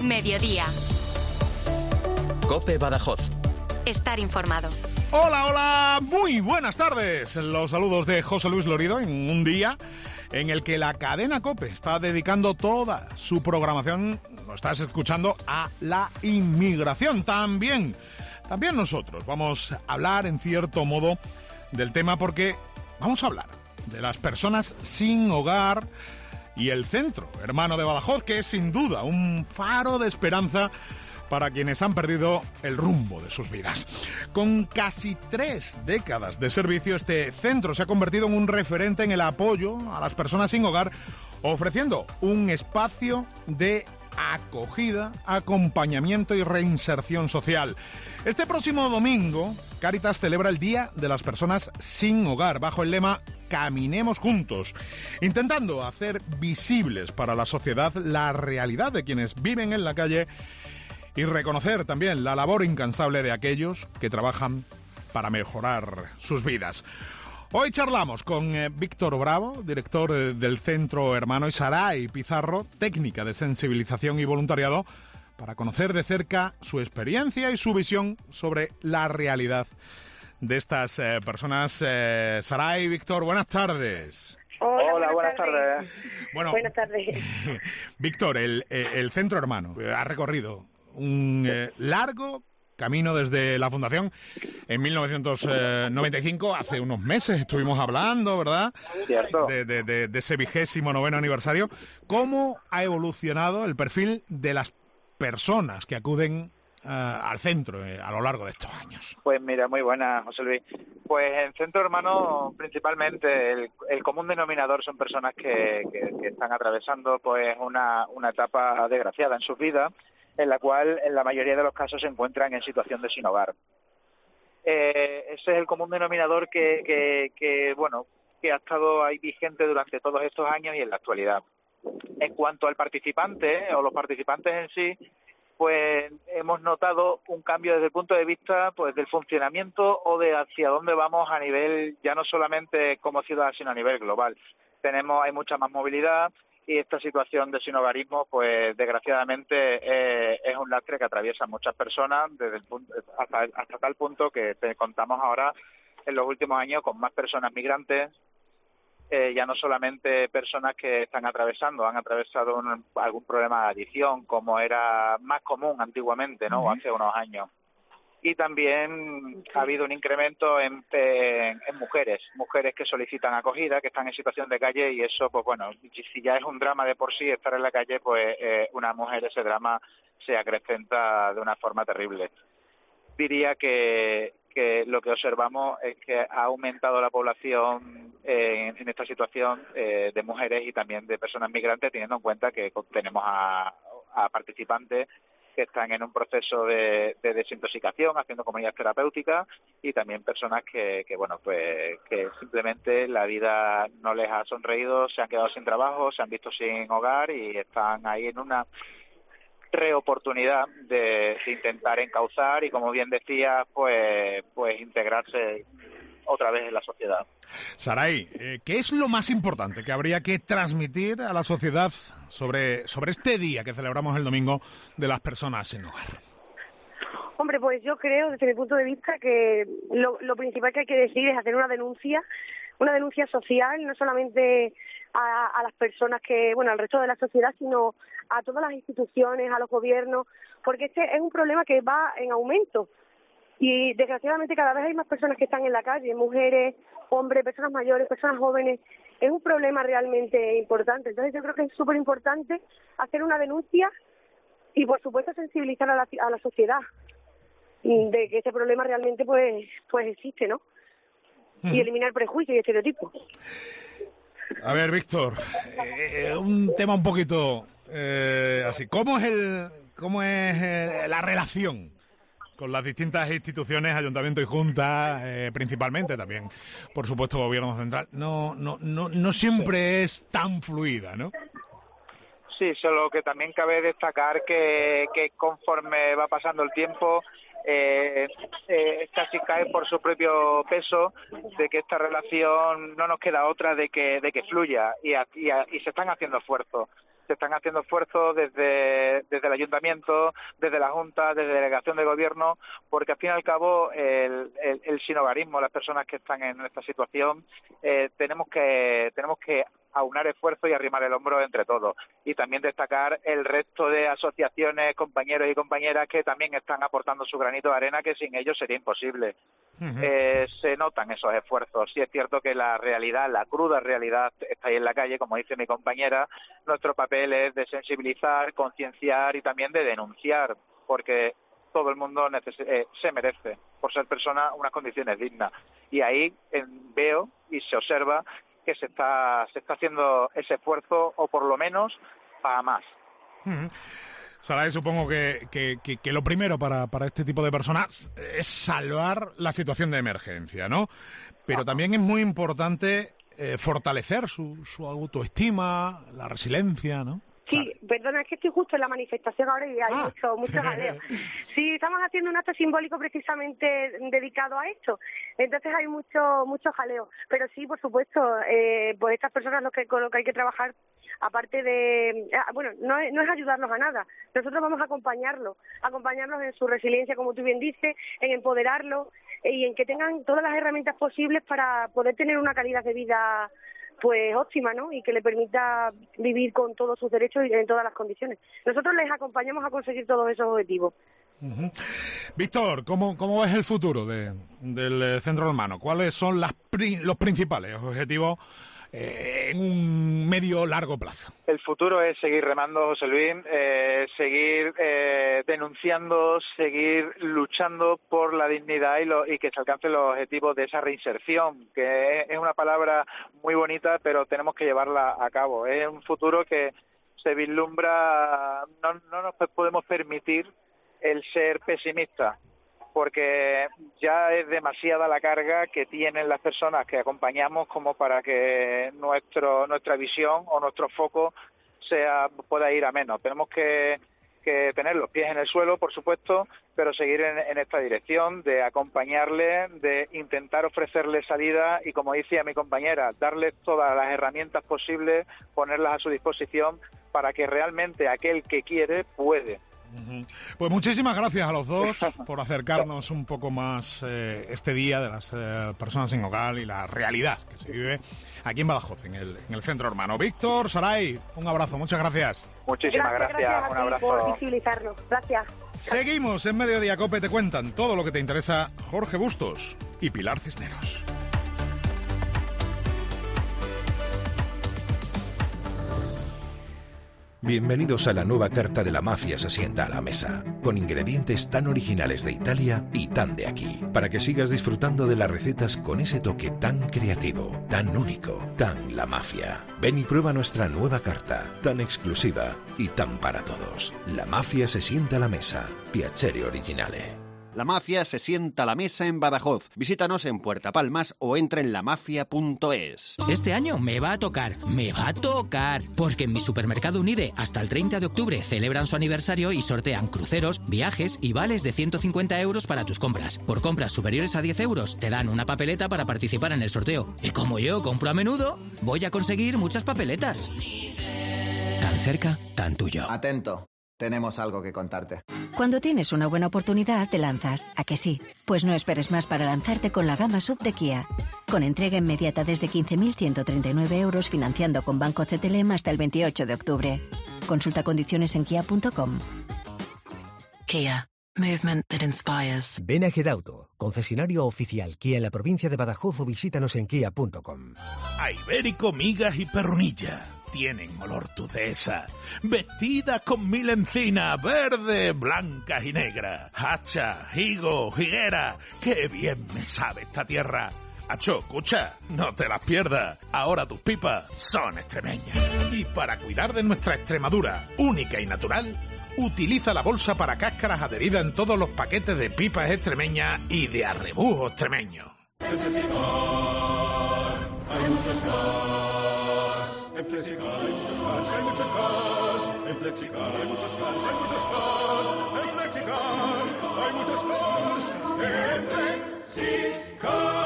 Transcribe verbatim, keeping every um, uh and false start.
Mediodía. COPE Badajoz. Estar informado. Hola, hola, muy buenas tardes. Los saludos de José Luis Lorido en un día en el que la cadena COPE está dedicando toda su programación, lo estás escuchando, a la inmigración. También, también nosotros vamos a hablar en cierto modo del tema porque vamos a hablar de las personas sin hogar y el Centro Hermano de Badajoz, que es sin duda un faro de esperanza para quienes han perdido el rumbo de sus vidas. Con casi tres décadas de servicio, este centro se ha convertido en un referente en el apoyo a las personas sin hogar, ofreciendo un espacio de acogida, acompañamiento y reinserción social. Este próximo domingo, Cáritas celebra el Día de las Personas sin Hogar, bajo el lema Caminemos Juntos, intentando hacer visibles para la sociedad la realidad de quienes viven en la calle y reconocer también la labor incansable de aquellos que trabajan para mejorar sus vidas. Hoy charlamos con eh, Víctor Bravo, director eh, del Centro Hermano, y Saray Pizarro, técnica de sensibilización y voluntariado, para conocer de cerca su experiencia y su visión sobre la realidad de estas eh, personas. Eh, Saray, Víctor, buenas tardes. Hola, Hola, buenas, buenas tardes. tardes. Bueno, Buenas tardes. Víctor, el, el Centro Hermano ha recorrido un eh, largo camino desde la fundación en mil novecientos noventa y cinco. Hace unos meses estuvimos hablando, ¿verdad? Cierto. De, de, de, de ese vigésimo noveno aniversario. ¿Cómo ha evolucionado el perfil de las personas que acuden uh, al centro eh, a lo largo de estos años? Pues mira, muy buena, José Luis. Pues en Centro Hermano, principalmente, el, el común denominador son personas que, que, que están atravesando pues una, una etapa desgraciada en sus vidas, en la cual en la mayoría de los casos se encuentran en situación de sin hogar. Eh, ese es el común denominador que, que, que, bueno, que ha estado ahí vigente durante todos estos años y en la actualidad. En cuanto al participante o los participantes en sí, pues hemos notado un cambio desde el punto de vista pues del funcionamiento o de hacia dónde vamos a nivel, ya no solamente como ciudad, sino a nivel global. Tenemos, hay mucha más movilidad, y esta situación de sinhogarismo, pues desgraciadamente eh, es un lastre que atraviesa muchas personas desde el punto, hasta, hasta tal punto que te contamos ahora en los últimos años con más personas migrantes, eh, ya no solamente personas que están atravesando, han atravesado un, algún problema de adicción, como era más común antiguamente, ¿no? Uh-huh. O hace unos años. Y también ha habido un incremento en, en, en mujeres, mujeres que solicitan acogida, que están en situación de calle, y eso, pues bueno, si ya es un drama de por sí estar en la calle, pues eh, una mujer ese drama se acrecenta de una forma terrible. Diría que, que lo que observamos es que ha aumentado la población eh, en, en esta situación eh, de mujeres y también de personas migrantes, teniendo en cuenta que tenemos a, a participantes que están en un proceso de, de desintoxicación, haciendo comunidades terapéuticas, y también personas que, que, bueno, pues que simplemente la vida no les ha sonreído, se han quedado sin trabajo, se han visto sin hogar y están ahí en una reoportunidad de, de intentar encauzar y, como bien decía, pues, pues integrarse otra vez en la sociedad. Saray, eh, ¿qué es lo más importante que habría que transmitir a la sociedad sobre, sobre este día que celebramos el domingo de las personas sin hogar? Hombre, pues yo creo, desde mi punto de vista, que lo, lo principal que hay que decir es hacer una denuncia, una denuncia social, no solamente a, a las personas que, bueno, al resto de la sociedad, sino a todas las instituciones, a los gobiernos, porque este es un problema que va en aumento. Y desgraciadamente cada vez hay más personas que están en la calle, mujeres, hombres, personas mayores, personas jóvenes. Es un problema realmente importante. Entonces yo creo que es súper importante hacer una denuncia y, por supuesto, sensibilizar a la, a la sociedad de que ese problema realmente pues pues existe, ¿no? Y eliminar prejuicios y estereotipos. A ver, Víctor, eh, un tema un poquito eh, así. ¿Cómo es el cómo es eh, la relación con las distintas instituciones, ayuntamiento y junta, eh, principalmente también, por supuesto, gobierno central? No, no, no, no siempre es tan fluida, ¿no? Sí, solo que también cabe destacar que, que conforme va pasando el tiempo, eh, eh, casi cae por su propio peso, de que esta relación no nos queda otra de que de que fluya y, a, y, a, y se están haciendo esfuerzos. se están haciendo esfuerzos desde, desde el ayuntamiento, desde la Junta, desde la delegación de gobierno, porque al fin y al cabo el, el, el sinhogarismo, las personas que están en esta situación, eh, tenemos que tenemos que aunar esfuerzos y arrimar el hombro entre todos. Y también destacar el resto de asociaciones, compañeros y compañeras que también están aportando su granito de arena, que sin ellos sería imposible. Uh-huh. Eh, se notan esos esfuerzos. Sí es cierto que la realidad, la cruda realidad está ahí en la calle, como dice mi compañera. Nuestro papel es de sensibilizar, concienciar y también de denunciar, porque todo el mundo neces- eh, se merece, por ser persona, unas condiciones dignas. Y ahí eh, veo y se observa que se está se está haciendo ese esfuerzo, o por lo menos para más. Uh-huh. Saray, supongo que, que, que, que lo primero para, para este tipo de personas es salvar la situación de emergencia, ¿no? Pero ah. también es muy importante eh, fortalecer su, su autoestima, la resiliencia, ¿no? Sí, ¿sabes? Perdona, es que estoy justo en la manifestación ahora y hay ah. mucho, mucho jaleo. Sí, estamos haciendo un acto simbólico precisamente dedicado a esto, entonces hay mucho mucho jaleo. Pero sí, por supuesto, eh, pues estas personas lo que, con lo que hay que trabajar, aparte de... Bueno, no es, no es ayudarlos a nada, nosotros vamos a acompañarlos, acompañarlos en su resiliencia, como tú bien dices, en empoderarlos y en que tengan todas las herramientas posibles para poder tener una calidad de vida pues óptima, ¿no? Y que le permita vivir con todos sus derechos y en todas las condiciones. Nosotros les acompañamos a conseguir todos esos objetivos. Uh-huh. Víctor, ¿cómo, cómo ves el futuro de, del Centro Hermano? ¿Cuáles son las pri- los principales objetivos eh, en un medio largo plazo? El futuro es seguir remando, José Luis, eh, seguir eh, denunciando, seguir luchando por la dignidad y, lo, y que se alcancen los objetivos de esa reinserción, que es, es una palabra muy bonita, pero tenemos que llevarla a cabo. Es un futuro que se vislumbra, no, no nos podemos permitir el ser pesimistas, porque ya es demasiada la carga que tienen las personas que acompañamos como para que nuestro nuestra visión o nuestro foco sea pueda ir a menos. Tenemos que, que tener los pies en el suelo, por supuesto, pero seguir en, en esta dirección de acompañarles, de intentar ofrecerles salida y, como decía mi compañera, darles todas las herramientas posibles, ponerlas a su disposición para que realmente aquel que quiere puede. Pues muchísimas gracias a los dos por acercarnos un poco más eh, este día de las eh, personas sin hogar y la realidad que se vive aquí en Badajoz, en el, en el Centro Hermano. Víctor, Saray, un abrazo, muchas gracias. Muchísimas gracias, gracias, gracias un abrazo. por visibilizarlo. Gracias. Seguimos en Mediodía Cope, te cuentan todo lo que te interesa Jorge Bustos y Pilar Cisneros. Bienvenidos a la nueva carta de La Mafia se sienta a la mesa, con ingredientes tan originales de Italia y tan de aquí, para que sigas disfrutando de las recetas con ese toque tan creativo, tan único, tan La Mafia. Ven y prueba nuestra nueva carta, tan exclusiva y tan para todos. La Mafia se sienta a la mesa, piacere originale. La Mafia se sienta a la mesa en Badajoz. Visítanos en Puerta Palmas o entra en lamafia punto es. Este año me va a tocar, me va a tocar, porque en mi supermercado Unide hasta el treinta de octubre celebran su aniversario y sortean cruceros, viajes y vales de ciento cincuenta euros para tus compras. Por compras superiores a diez euros te dan una papeleta para participar en el sorteo. Y como yo compro a menudo, voy a conseguir muchas papeletas. Tan cerca, tan tuyo. Atento. Tenemos algo que contarte. Cuando tienes una buena oportunidad, te lanzas. ¿A que sí? Pues no esperes más para lanzarte con la gama sub de Kia. Con entrega inmediata desde quince mil ciento treinta y nueve euros, financiando con Banco C T L M hasta el veintiocho de octubre. Consulta condiciones en kia punto com. Kia. Movement that inspires. Ven a Gedauto, concesionario oficial Kia en la provincia de Badajoz, o visítanos en kia punto com. A Ibérico, migas y perrunilla. Tienen olor tudesa, vestida con mil encinas, verde, blancas y negras, hacha, higo, higuera, qué bien me sabe esta tierra. Acho, escucha, no te las pierdas, ahora tus pipas son extremeñas. Y para cuidar de nuestra Extremadura, única y natural, utiliza la bolsa para cáscaras adherida en todos los paquetes de pipas extremeñas y de arrebujo extremeño. En Flexicar hay muchos cars. En Flexicar hay muchos cars, hay muchos cars. En Flexicar hay muchos cars, hay muchos cars. En Flexicar hay muchos cars. En Flexicar.